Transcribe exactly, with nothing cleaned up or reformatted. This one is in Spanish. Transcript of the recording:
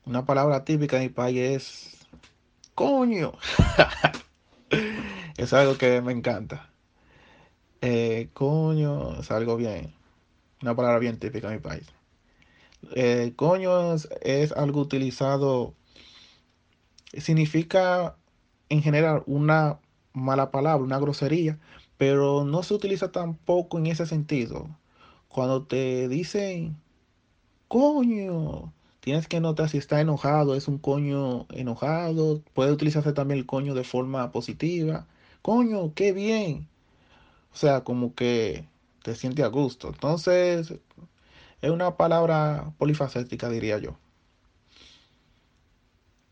Una palabra típica de mi país es coño. Es algo que me encanta. Eh, coño es algo bien, una palabra bien típica de mi país. Eh, coño es, es algo utilizado, significa en general una mala palabra, una grosería, pero no se utiliza tampoco en ese sentido. Cuando te dicen coño, tienes que notar si está enojado, es un coño enojado. Puede utilizarse también el coño de forma positiva. Coño, qué bien. O sea, como que te siente a gusto. Entonces, es una palabra polifacética, diría yo.